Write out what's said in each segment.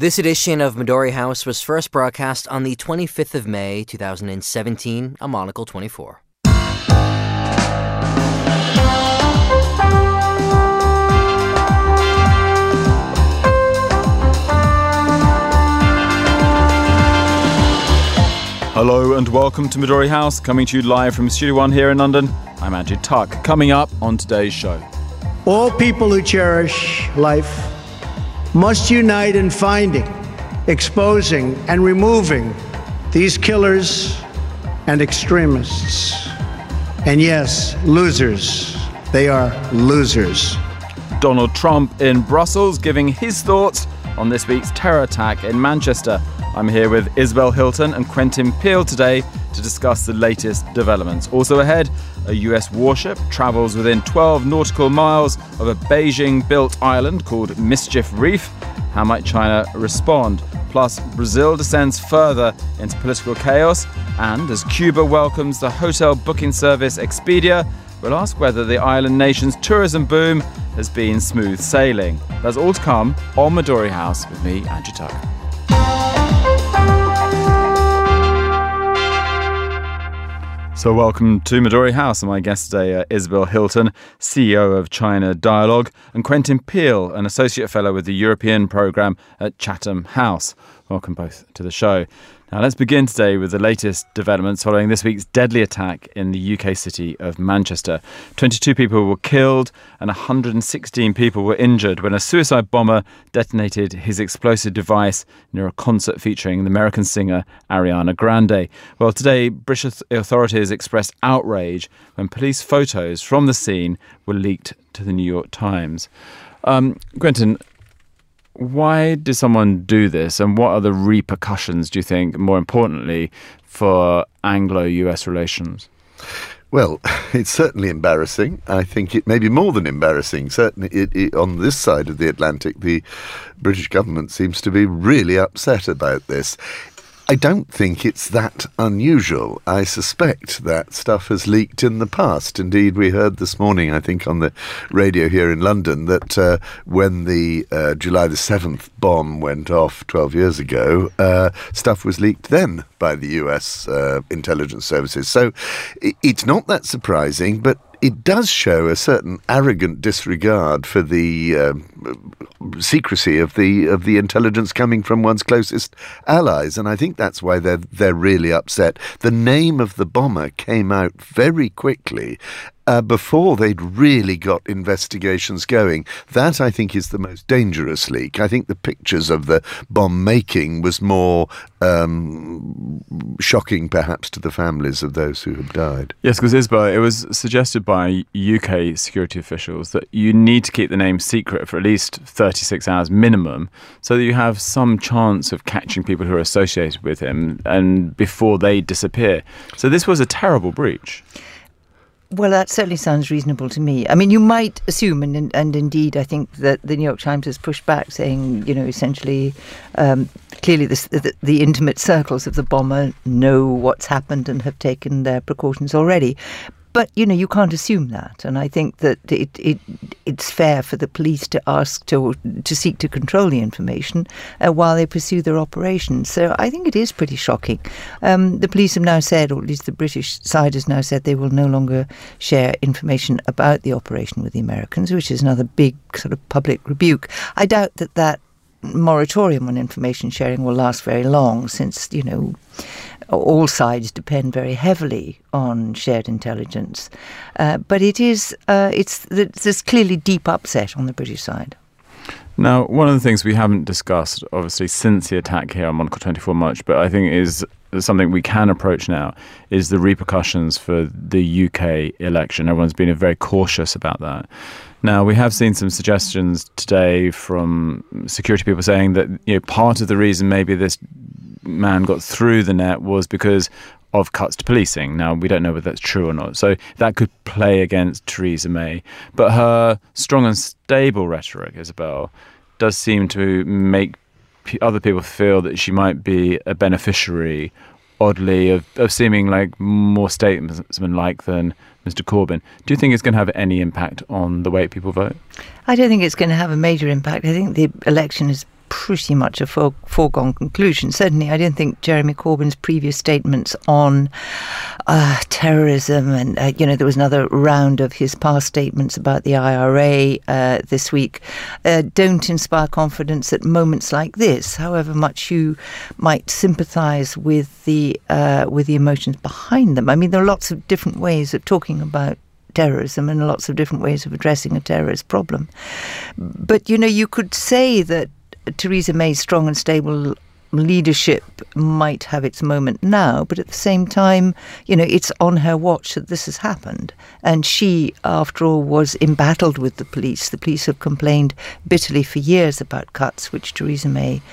This edition of Midori House was first broadcast on the 25th of May, 2017, on Monocle 24. Hello and welcome to Midori House, coming to you live from Studio One here in London. I'm Ajit Tuck. Coming up on today's show. All people who cherish life must unite in finding, exposing, and removing these killers and extremists. And yes, losers. They are losers. Donald Trump in Brussels giving his thoughts on this week's terror attack in Manchester. I'm here with Isabel Hilton and Quentin Peel today to discuss the latest developments. Also ahead, a US warship travels within 12 nautical miles of a Beijing-built island called Mischief Reef. How might China respond? Plus, Brazil descends further into political chaos. And as Cuba welcomes the hotel booking service Expedia, we'll ask whether the island nation's tourism boom has been smooth sailing. That's all to come on Midori House with me, Andrew Tuck. So welcome to Midori House, and my guest today, Isabel Hilton, CEO of China Dialogue, and Quentin Peel, an Associate Fellow with the European Programme at Chatham House. Welcome both to the show. Now let's begin today with the latest developments following this week's deadly attack in the UK city of Manchester. 22 people were killed and 116 people were injured when a suicide bomber detonated his explosive device near a concert featuring the American singer Ariana Grande. Well, today, British authorities expressed outrage when police photos from the scene were leaked to the New York Times. Quentin, why did someone do this, and what are the repercussions, do you think, more importantly, for Anglo-US relations? Well, it's certainly embarrassing. I think it may be more than embarrassing. Certainly on this side of the Atlantic, the British government seems to be really upset about this. I don't think it's that unusual. I suspect that stuff has leaked in the past. Indeed, we heard this morning, I think, on the radio here in London, that when the July the 7th bomb went off 12 years ago, stuff was leaked then by the US intelligence services. So it's not that surprising, but it does show a certain arrogant disregard for the secrecy of the intelligence coming from one's closest allies, and I think that's why they're really upset. The name of the bomber came out very quickly before they'd really got investigations going. That, I think, is the most dangerous leak. I think the pictures of the bomb making was more shocking, perhaps, to the families of those who have died. Yes, because Isabel, it was suggested by UK security officials that you need to keep the name secret for at least 36 hours minimum, so that you have some chance of catching people who are associated with him and before they disappear. So this was a terrible breach. Well, that certainly sounds reasonable to me. I mean, you might assume, and indeed, I think that the New York Times has pushed back, saying, you know, essentially, clearly the intimate circles of the bomber know what's happened and have taken their precautions already. But, you know, you can't assume that. And I think that it's fair for the police to ask to seek to control the information while they pursue their operations. So I think it is pretty shocking. The police have now said, or at least the British side has now said, they will no longer share information about the operation with the Americans, which is another big sort of public rebuke. I doubt that moratorium on information sharing will last very long, since, you know, all sides depend very heavily on shared intelligence. But there's clearly deep upset on the British side. Now, one of the things we haven't discussed, obviously, since the attack here on Monocle 24 much, but I think is something we can approach now, is the repercussions for the UK election. Everyone's been very cautious about that. Now, we have seen some suggestions today from security people saying that, you know, part of the reason maybe this man got through the net was because of cuts to policing. Now, we don't know whether that's true or not. So that could play against Theresa May. But her strong and stable rhetoric, Isabel, does seem to make other people feel that she might be a beneficiary, oddly, of seeming like more statesman-like than Mr. Corbyn. Do you think it's going to have any impact on the way people vote? I don't think it's going to have a major impact. I think the election has pretty much a foregone conclusion. Certainly, I don't think Jeremy Corbyn's previous statements on terrorism, and there was another round of his past statements about the IRA this week, don't inspire confidence at moments like this. However much you might sympathise with the emotions behind them. I mean, there are lots of different ways of talking about terrorism and lots of different ways of addressing a terrorist problem. But, you could say that Theresa May's strong and stable leadership might have its moment now, but at the same time, it's on her watch that this has happened. And she, after all, was embattled with the police. The police have complained bitterly for years about cuts, which Theresa May,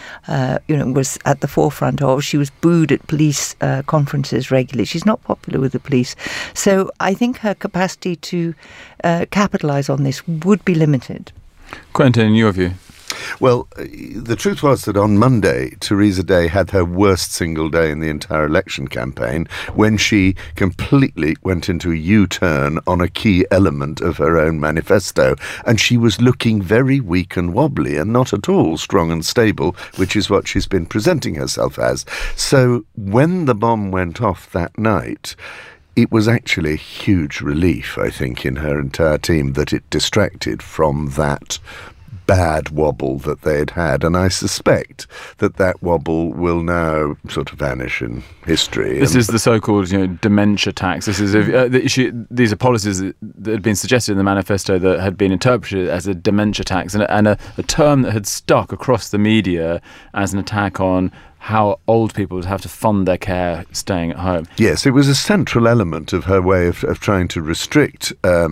was at the forefront of. She was booed at police conferences regularly. She's not popular with the police. So I think her capacity to capitalise on this would be limited. Quentin, in your view? Well, the truth was that on Monday, Theresa May had her worst single day in the entire election campaign when she completely went into a U-turn on a key element of her own manifesto. And she was looking very weak and wobbly and not at all strong and stable, which is what she's been presenting herself as. So when the bomb went off that night, it was actually a huge relief, I think, in her entire team that it distracted from that bad wobble that they had had, and I suspect that wobble will now sort of vanish in history. This is the so-called, dementia tax. This is the issue. These are policies that had been suggested in the manifesto that had been interpreted as a dementia tax, and a term that had stuck across the media as an attack on how old people would have to fund their care staying at home. Yes, it was a central element of her way of trying to restrict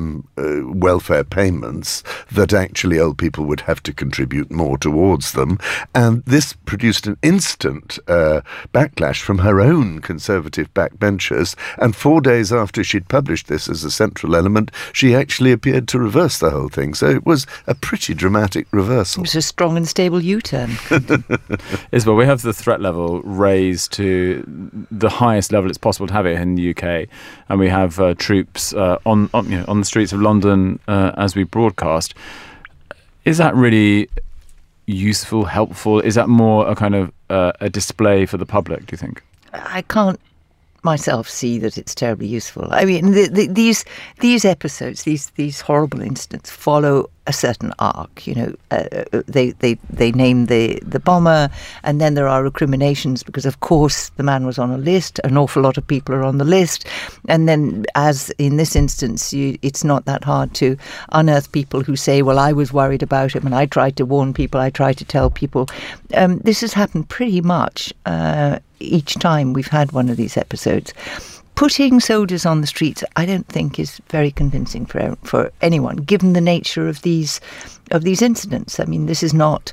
welfare payments, that actually old people would have to contribute more towards them. And this produced an instant backlash from her own Conservative backbenchers. And 4 days after she'd published this as a central element, she actually appeared to reverse the whole thing. So it was a pretty dramatic reversal. It was a strong and stable U-turn. Isabel, we have the threat level raised to the highest level it's possible to have it in the UK, and we have troops on the streets of London as we broadcast. Is that really useful, helpful? Is that more a kind of a display for the public, do you think? I can't myself see that it's terribly useful. I mean, these episodes, these horrible incidents follow a certain arc. They name the bomber, and then there are recriminations because, of course, the man was on a list. An awful lot of people are on the list, and then, as in this instance, it's not that hard to unearth people who say, "Well, I was worried about him, and I tried to warn people. I tried to tell people." This has happened pretty much each time we've had one of these episodes. Putting soldiers on the streets, I don't think, is very convincing for anyone, given the nature of these incidents. I mean, this is not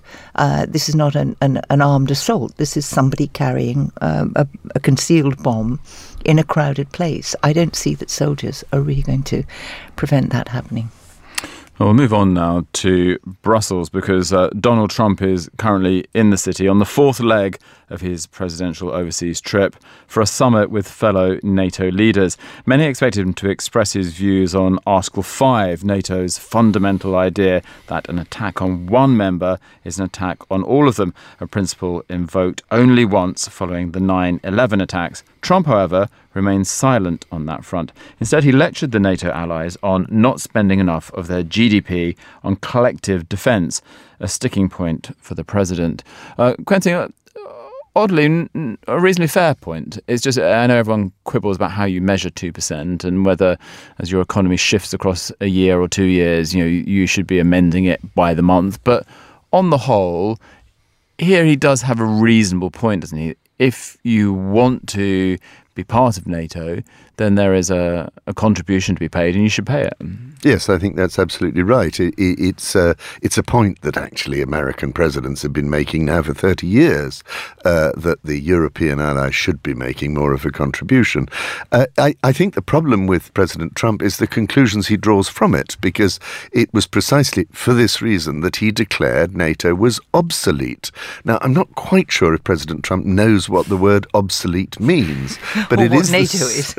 an armed assault. This is somebody carrying a concealed bomb in a crowded place. I don't see that soldiers are really going to prevent that happening. Well, we'll move on now to Brussels, because Donald Trump is currently in the city on the fourth leg of his presidential overseas trip for a summit with fellow NATO leaders. Many expected him to express his views on Article 5, NATO's fundamental idea that an attack on one member is an attack on all of them, a principle invoked only once following the 9/11 attacks. Trump, however, remains silent on that front. Instead, he lectured the NATO allies on not spending enough of their GDP on collective defence, a sticking point for the president. Quentin, oddly, a reasonably fair point. It's just, I know everyone quibbles about how you measure 2% and whether, as your economy shifts across a year or 2 years, you should be amending it by the month. But on the whole, here he does have a reasonable point, doesn't he? If you want to be part of NATO, then there is a contribution to be paid, and you should pay it. Yes, I think that's absolutely right. It's a point that actually American presidents have been making now for 30 years, that the European allies should be making more of a contribution. I think the problem with President Trump is the conclusions he draws from it, because it was precisely for this reason that he declared NATO was obsolete. Now, I'm not quite sure if President Trump knows what the word obsolete means, But or it what is NATO is.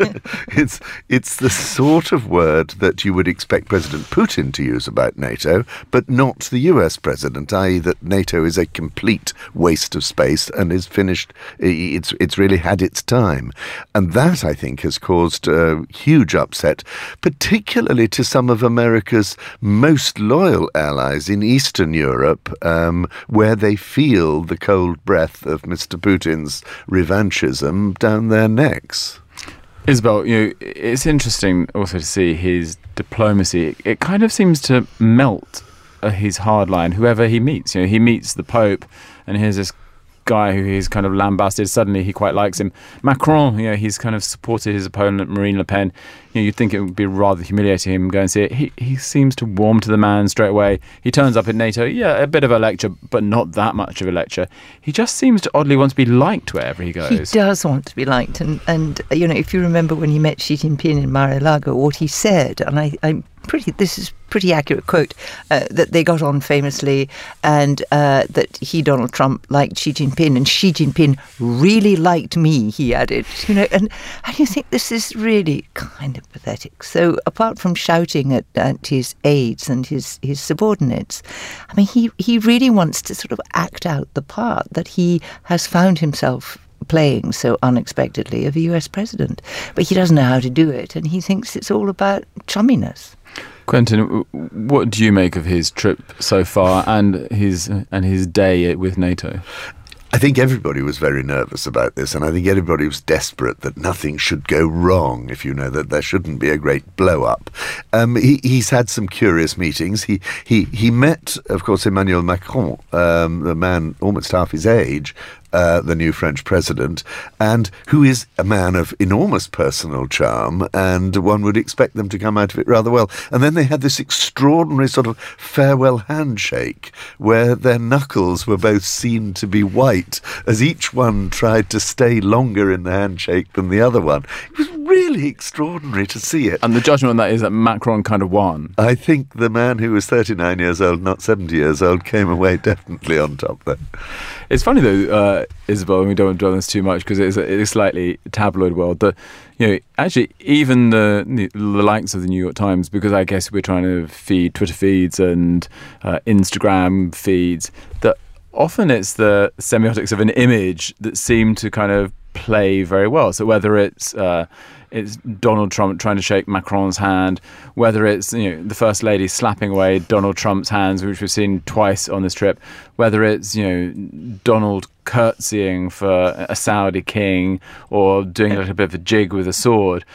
It's the sort of word that you would expect President Putin to use about NATO, but not the US president, i.e. that NATO is a complete waste of space and is finished. It's really had its time. And that, I think, has caused a huge upset, particularly to some of America's most loyal allies in Eastern Europe, where they feel the cold breath of Mr. Putin's revanchism down their necks. Isabel, it's interesting also to see his diplomacy. It kind of seems to melt his hardline, whoever he meets. He meets the Pope, and here's this guy who he's kind of lambasted. Suddenly he quite likes him. Macron, he's kind of supported his opponent, Marine Le Pen. You'd think it would be rather humiliating him go and see it. He seems to warm to the man straight away. He turns up at NATO, a bit of a lecture, but not that much of a lecture. He just seems to oddly want to be liked wherever he goes. He does want to be liked. And if you remember when he met Xi Jinping in Mar-a-Lago, what he said, and this is pretty accurate quote, that they got on famously, and that Donald Trump, liked Xi Jinping, and Xi Jinping really liked me, he added. And you think this is really kind of pathetic. So apart from shouting at his aides and his subordinates, I mean, he really wants to sort of act out the part that he has found himself playing so unexpectedly of a US president. But he doesn't know how to do it, and he thinks it's all about chumminess. Quentin, what do you make of his trip so far and his day with NATO? I think everybody was very nervous about this, and I think everybody was desperate that nothing should go wrong, if that there shouldn't be a great blow-up. He's had some curious meetings. He met, of course, Emmanuel Macron, the man almost half his age, the new French president, and who is a man of enormous personal charm, and one would expect them to come out of it rather well. And then they had this extraordinary sort of farewell handshake, where their knuckles were both seen to be white, as each one tried to stay longer in the handshake than the other one. It was really extraordinary to see it. And the judgment on that is that Macron kind of won. I think the man who was 39 years old, not 70 years old, came away definitely on top there. It's funny though, Isabel, and we don't dwell on this too much because it's a slightly tabloid world, that actually even the likes of the New York Times, because I guess we're trying to feed Twitter feeds and Instagram feeds, that often it's the semiotics of an image that seem to kind of play very well. So whether it's Donald Trump trying to shake Macron's hand, whether it's the First Lady slapping away Donald Trump's hands, which we've seen twice on this trip, whether it's Donald curtsying for a Saudi king or doing a little bit of a jig with a sword,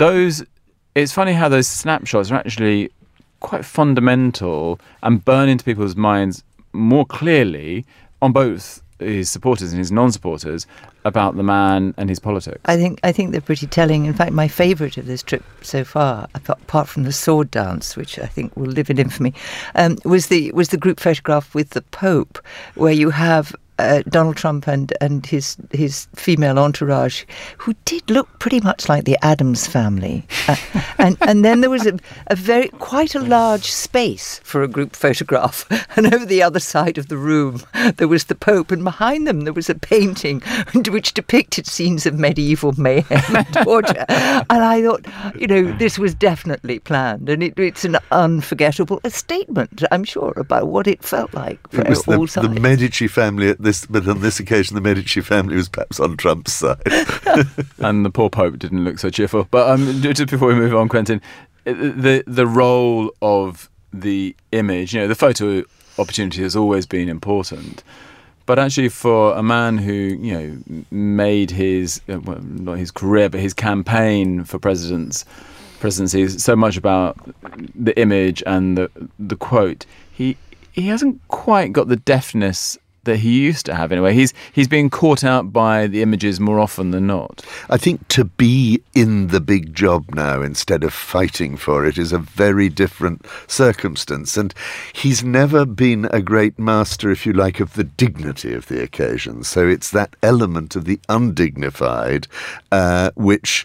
it's funny how those snapshots are actually quite fundamental and burn into people's minds more clearly on both his supporters and his non-supporters about the man and his politics. I think they're pretty telling. In fact, my favourite of this trip so far, apart from the sword dance, which I think will live in infamy, was the group photograph with the Pope, where you have Donald Trump and his female entourage, who did look pretty much like the Addams family, and then there was quite a large space for a group photograph, and over the other side of the room there was the Pope, and behind them there was a painting which depicted scenes of medieval mayhem and torture. And I thought, this was definitely planned, and it's an unforgettable statement, I'm sure, about what it felt like for all sides. The Medici family but on this occasion, the Medici family was perhaps on Trump's side. And the poor Pope didn't look so cheerful. But just before we move on, Quentin, the role of the image, the photo opportunity has always been important. But actually for a man who, made his, not his career, but his campaign for presidency is so much about the image and the quote, he hasn't quite got the deftness that he used to have anyway. He's being caught out by the images more often than not. I think to be in the big job now instead of fighting for it is a very different circumstance, and he's never been a great master, if you like, of the dignity of the occasion. So it's that element of the undignified which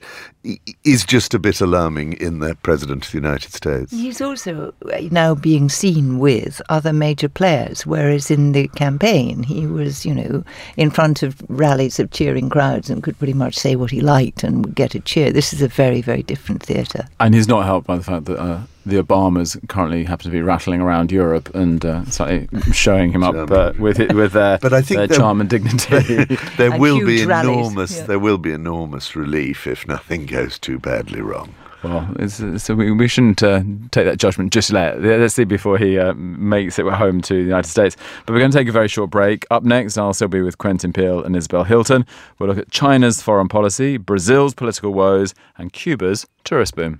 is just a bit alarming in the President of the United States. He's also now being seen with other major players, whereas in the campaign he was, in front of rallies of cheering crowds and could pretty much say what he liked and would get a cheer. This is a very, very different theatre. And he's not helped by the fact that the Obamas currently happen to be rattling around Europe and slightly showing him up with their, but I think their charm and dignity. There will be enormous relief if nothing goes too badly wrong. Well, so we shouldn't take that judgment just yet. Let's see before he makes it home to the United States. But we're going to take a very short break. Up next, I'll still be with Quentin Peel and Isabel Hilton. We'll look at China's foreign policy, Brazil's political woes, and Cuba's tourist boom.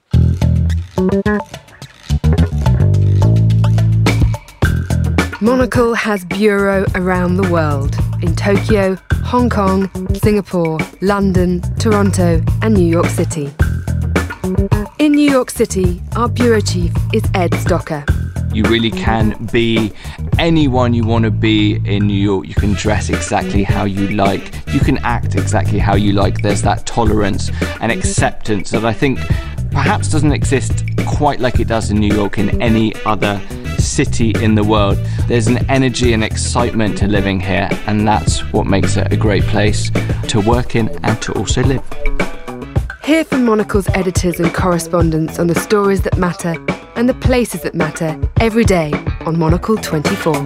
Monocle has bureau around the world, in Tokyo, Hong Kong, Singapore, London, Toronto and New York City. In New York City, our bureau chief is Ed Stocker. You really can be anyone you want to be in New York. You can dress exactly how you like. You can act exactly how you like. There's that tolerance and acceptance that I think perhaps doesn't exist quite like it does in New York in any other city in the world. There's an energy and excitement to living here, and that's what makes it a great place to work in and to also live. Hear from Monocle's editors and correspondents on the stories that matter and the places that matter every day on Monocle 24.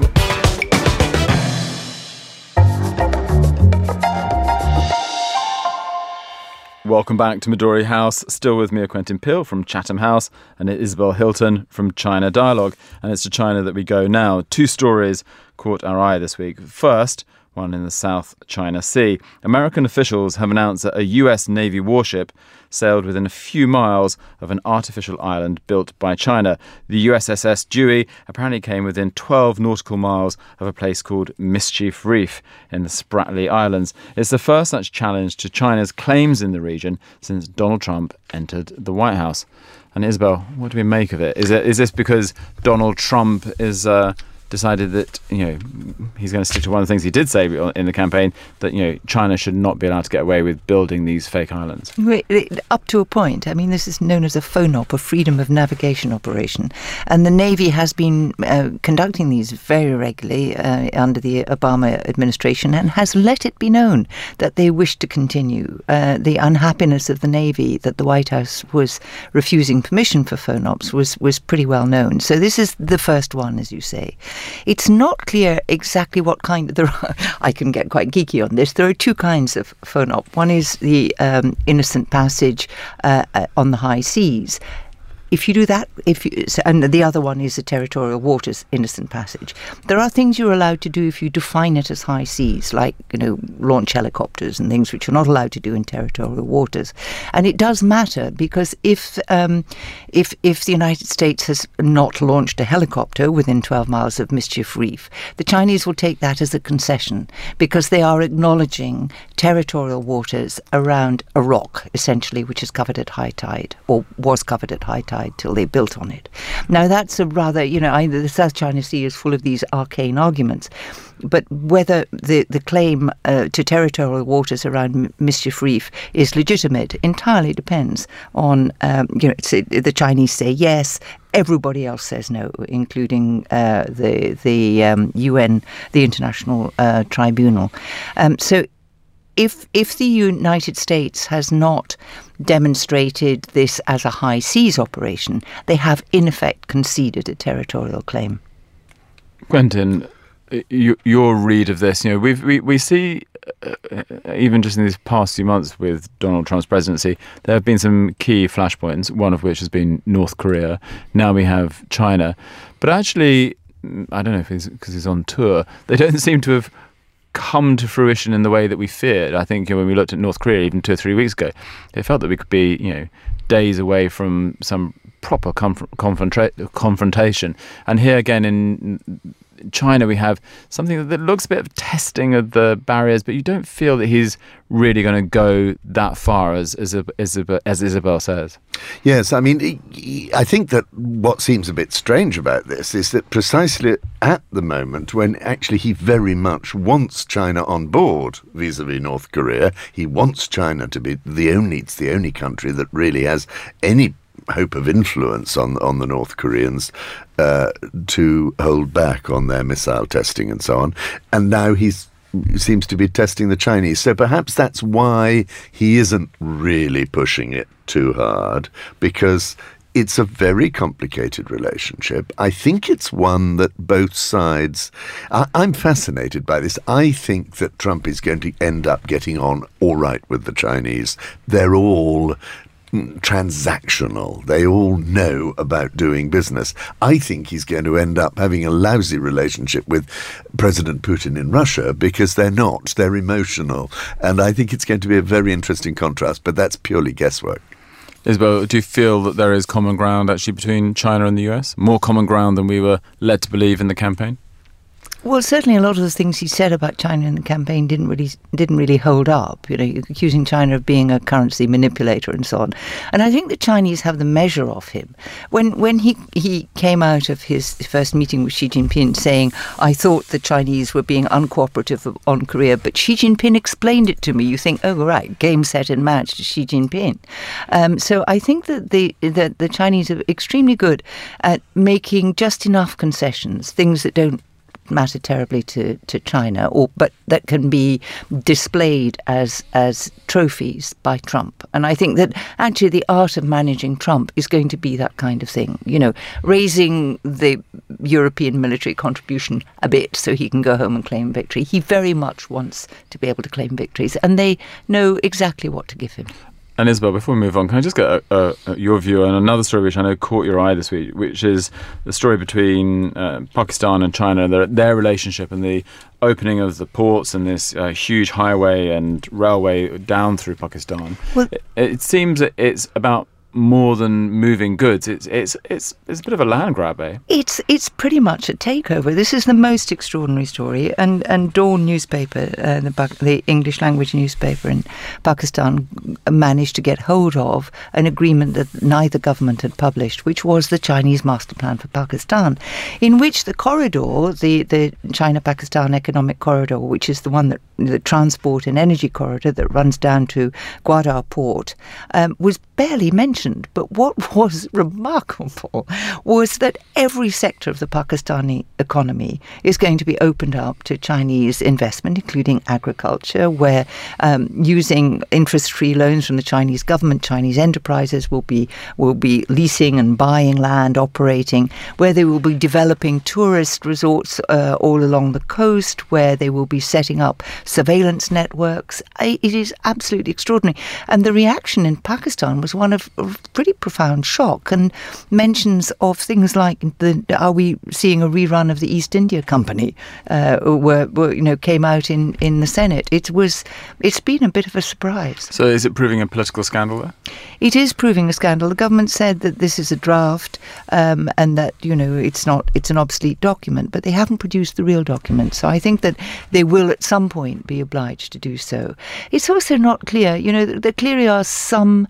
Welcome back to Midori House. Still with me are Quentin Peel from Chatham House and Isabel Hilton from China Dialogue. And it's to China that we go now. 2 stories caught our eye this week. First, one in the South China Sea. American officials have announced that a US Navy warship sailed within a few miles of an artificial island built by China. The USS Dewey apparently came within 12 nautical miles of a place called Mischief Reef in the Spratly Islands. It's the first such challenge to China's claims in the region since Donald Trump entered the White House. And Isabel, what do we make of it? Is this because Donald Trump is decided that he's going to stick to one of the things he did say in the campaign, that China should not be allowed to get away with building these fake islands? Up to a point. I mean, this is known as a FONOP, a Freedom of Navigation Operation, and the Navy has been conducting these very regularly under the Obama administration and has let it be known that they wish to continue. The unhappiness of the Navy that the White House was refusing permission for FONOPs was pretty well known. So this is the first one, as you say. It's not clear exactly what kind. I can get quite geeky on this. There are 2 kinds of FONOP. One is the innocent passage on the high seas. If you do that, and the other one is the territorial waters innocent passage. There are things you're allowed to do if you define it as high seas, like launch helicopters and things which you're not allowed to do in territorial waters. And it does matter because if the United States has not launched a helicopter within 12 miles of Mischief Reef, the Chinese will take that as a concession because they are acknowledging territorial waters around a rock, essentially, which is covered at high tide or was covered at high tide till they built on it. Now that's a rather, the South China Sea is full of these arcane arguments, but whether the claim to territorial waters around Mischief Reef is legitimate entirely depends on, the Chinese say yes, everybody else says no, including the UN, the International Tribunal. So if the United States has not demonstrated this as a high seas operation, they have in effect conceded a territorial claim. Quentin, your read of this, we see even just in these past few months with Donald Trump's presidency, there have been some key flashpoints, one of which has been North Korea. Now we have China. But actually, I don't know if it's because he's on tour, they don't seem to have come to fruition in the way that we feared. I think when we looked at North Korea even 2 or 3 weeks ago, it felt that we could be, days away from some proper confrontation. And here again China, we have something that looks a bit of testing of the barriers, but you don't feel that he's really going to go that far, as Isabel says. Yes, I mean, I think that what seems a bit strange about this is that precisely at the moment when actually he very much wants China on board vis-a-vis North Korea, he wants China to be the only country that really has any hope of influence on the North Koreans to hold back on their missile testing and so on. And now he seems to be testing the Chinese. So perhaps that's why he isn't really pushing it too hard, because it's a very complicated relationship. I think it's one that both sides... I'm fascinated by this. I think that Trump is going to end up getting on all right with the Chinese. They're all transactional. They all know about doing business. I think he's going to end up having a lousy relationship with President Putin in Russia because they're not. They're emotional. And I think it's going to be a very interesting contrast, but that's purely guesswork. Isabel, do you feel that there is common ground actually between China and the US? More common ground than we were led to believe in the campaign? Well, certainly a lot of the things he said about China in the campaign didn't really hold up. You know, accusing China of being a currency manipulator and so on. And I think the Chinese have the measure of him. When he came out of his first meeting with Xi Jinping saying, I thought the Chinese were being uncooperative on Korea, but Xi Jinping explained it to me. You think, oh, right, game, set and match to Xi Jinping. So I think that the Chinese are extremely good at making just enough concessions, things that don't matter terribly to China, but that can be displayed as trophies by Trump. And I think that actually the art of managing Trump is going to be that kind of thing, you know, raising the European military contribution a bit so he can go home and claim victory. He very much wants to be able to claim victories, and they know exactly what to give him. And Isabel, before we move on, can I just get your view on another story which I know caught your eye this week, which is the story between Pakistan and China, their relationship and the opening of the ports and this huge highway and railway down through Pakistan. Well, it seems that it's about more than moving goods. It's a bit of a land grab, eh? It's pretty much a takeover. This is the most extraordinary story. And Dawn newspaper, the English language newspaper in Pakistan, managed to get hold of an agreement that neither government had published, which was the Chinese master plan for Pakistan, in which the corridor, the China-Pakistan economic corridor, which is the one that the transport and energy corridor that runs down to Gwadar port, was barely mentioned. But what was remarkable was that every sector of the Pakistani economy is going to be opened up to Chinese investment, including agriculture, where using interest-free loans from the Chinese government, Chinese enterprises will be leasing and buying land, operating, where they will be developing tourist resorts all along the coast, where they will be setting up surveillance networks. It is absolutely extraordinary. And the reaction in Pakistan was one of pretty profound shock, and mentions of things like are we seeing a rerun of the East India Company came out in the Senate. It's been a bit of a surprise. So is it proving a political scandal there? It is proving a scandal. The government said that this is a draft and that it's an obsolete document, but they haven't produced the real document. So I think that they will at some point be obliged to do so. It's also not clear. There clearly are some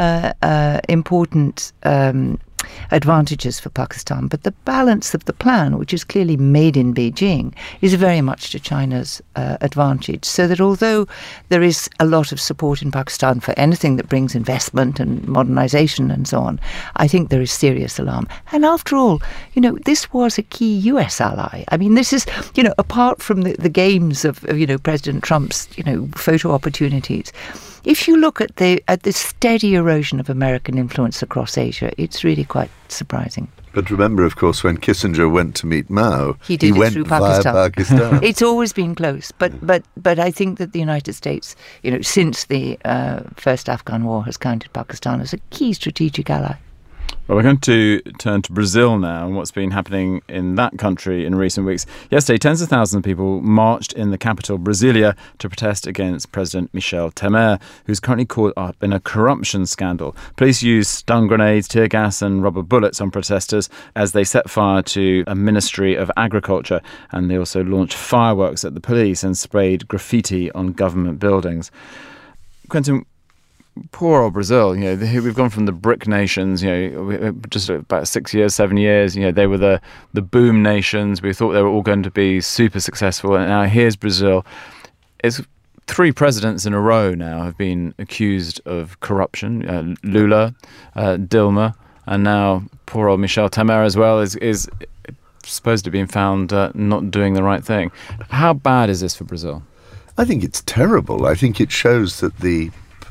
important advantages for Pakistan, but the balance of the plan, which is clearly made in Beijing, is very much to China's advantage. So that although there is a lot of support in Pakistan for anything that brings investment and modernization and so on, I think there is serious alarm. And after all, this was a key US ally. I mean, this is, apart from the games of President Trump's, photo opportunities, if you look at the steady erosion of American influence across Asia, it's really quite surprising. But remember, of course, when Kissinger went to meet Mao, he went through Pakistan. Via Pakistan. It's always been close, but I think that the United States, since the first Afghan war, has counted Pakistan as a key strategic ally. Well, we're going to turn to Brazil now and what's been happening in that country in recent weeks. Yesterday, tens of thousands of people marched in the capital, Brasilia, to protest against President Michel Temer, who's currently caught up in a corruption scandal. Police used stun grenades, tear gas and rubber bullets on protesters as they set fire to a Ministry of Agriculture, and they also launched fireworks at the police and sprayed graffiti on government buildings. Quentin, poor old Brazil, we've gone from the BRIC nations, just about 6 years, 7 years, they were the boom nations. We thought they were all going to be super successful. And now here's Brazil. It's 3 presidents in a row now have been accused of corruption. Lula, Dilma, and now poor old Michel Temer as well is supposed to be found not doing the right thing. How bad is this for Brazil? I think it's terrible. I think it shows that the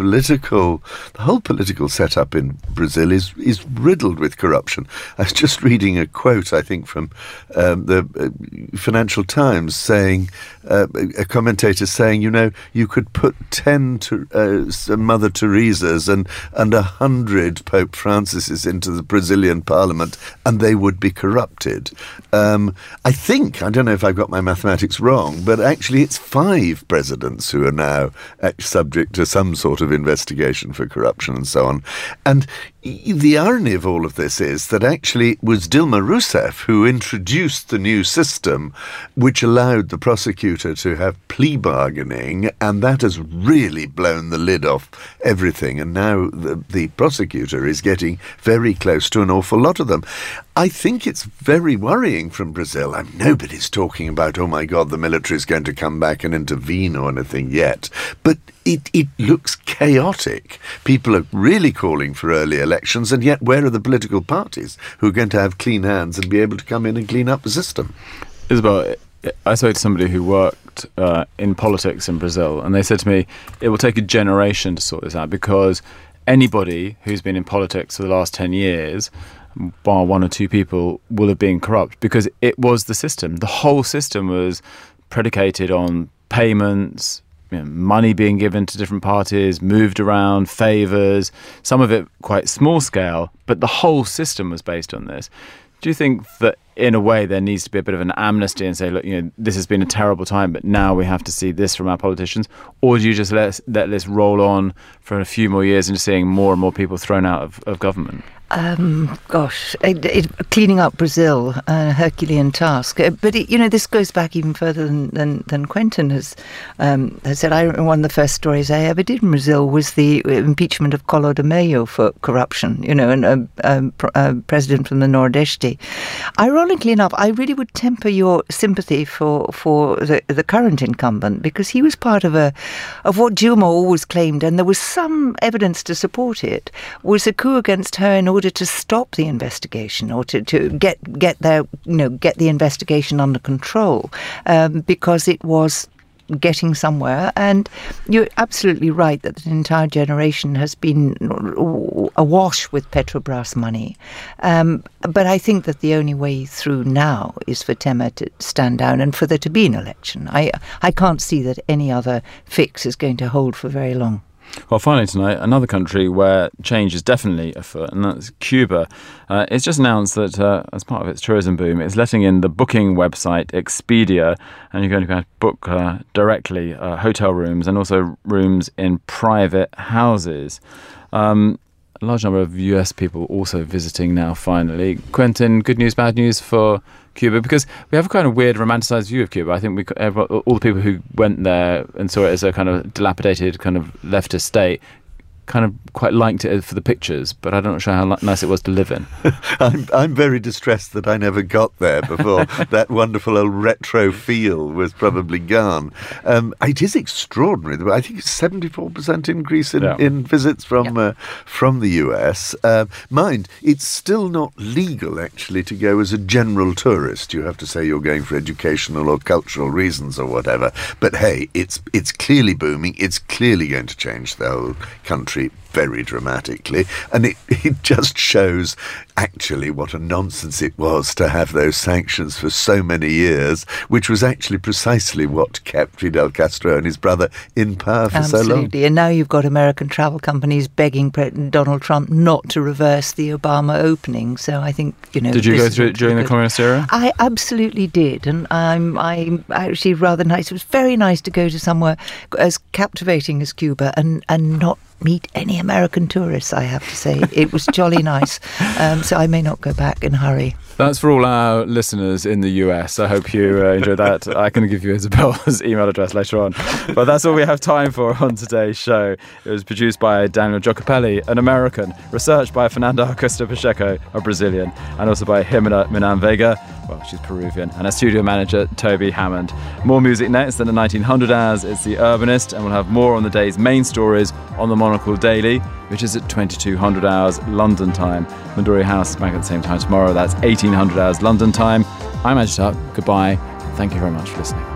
whole political setup in Brazil is riddled with corruption. I was just reading a quote, I think, from the Financial Times saying, a commentator saying, you could put 10 Mother Teresas and 100 Pope Francises into the Brazilian parliament and they would be corrupted. I don't know if I've got my mathematics wrong, but actually it's 5 presidents who are now subject to some sort of investigation for corruption and so on. And the irony of all of this is that actually it was Dilma Rousseff who introduced the new system which allowed the prosecutor to have plea bargaining, and that has really blown the lid off everything. And now the prosecutor is getting very close to an awful lot of them. I think it's very worrying from Brazil. Nobody's talking about, oh my God, the military is going to come back and intervene or anything yet. But it looks chaotic. People are really calling for early elections, and yet where are the political parties who are going to have clean hands and be able to come in and clean up the system? Isabel, I spoke to somebody who worked in politics in Brazil, and they said to me, it will take a generation to sort this out, because anybody who's been in politics for the last 10 years, bar 1 or 2 people, will have been corrupt, because it was the system. The whole system was predicated on payments, money being given to different parties, moved around, favours, some of it quite small scale, but the whole system was based on this. Do you think that in a way there needs to be a bit of an amnesty and say, look, this has been a terrible time, but now we have to see this from our politicians? Or do you just let this roll on for a few more years and seeing more and more people thrown out of government? Cleaning up Brazil, a Herculean task. But this goes back even further than Quentin has said. One of the first stories I ever did in Brazil was the impeachment of Collor de Mello for corruption. And a president from the Nordeste. Ironically enough, I really would temper your sympathy for the current incumbent, because he was part of what Dilma always claimed, and there was some evidence to support it, was a coup against her in order to stop the investigation, or to get the investigation under control, because it was getting somewhere. And you're absolutely right that an entire generation has been awash with Petrobras money. But I think that the only way through now is for Temer to stand down and for there to be an election. I can't see that any other fix is going to hold for very long. Well, finally tonight, another country where change is definitely afoot, and that's Cuba. It's just announced that as part of its tourism boom, it's letting in the booking website Expedia, and you're going to be able to book directly hotel rooms and also rooms in private houses. A large number of US people also visiting now, finally. Quentin, good news, bad news for Cuba? Because we have a kind of weird romanticised view of Cuba. I think all the people who went there and saw it as a kind of dilapidated, kind of leftist state, kind of quite liked it for the pictures, but I'm not sure how nice it was to live in. I'm very distressed that I never got there before that wonderful old retro feel was probably gone. It is extraordinary. I think it's 74% increase in visits from the US. Mind, it's still not legal actually to go as a general tourist. You have to say you're going for educational or cultural reasons or whatever. But hey, it's clearly booming. It's clearly going to change the whole country very dramatically, and it just shows actually what a nonsense it was to have those sanctions for so many years, which was actually precisely what kept Fidel Castro and his brother in power for so long. Absolutely, and now you've got American travel companies begging Donald Trump not to reverse the Obama opening. So I think, Did you go through it during the communist era? I absolutely did, and I'm actually rather nice. It was very nice to go to somewhere as captivating as Cuba and not meet any American tourists, I have to say. It was jolly nice. So I may not go back in a hurry. That's for all our listeners in the US. I hope you enjoyed that. I can give you Isabel's email address later on. But that's all we have time for on today's show. It was produced by Daniel Giocopelli, an American, researched by Fernanda Acosta Pacheco, a Brazilian, and also by Jimena Minan Vega, well, she's Peruvian, and our studio manager, Toby Hammond. More music next than the 1900 hours. It's The Urbanist, and we'll have more on the day's main stories on the Monocle Daily, which is at 2200 hours London time. Midori House back at the same time tomorrow. That's 1800 hours London time. I'm Ajit. Goodbye. Thank you very much for listening.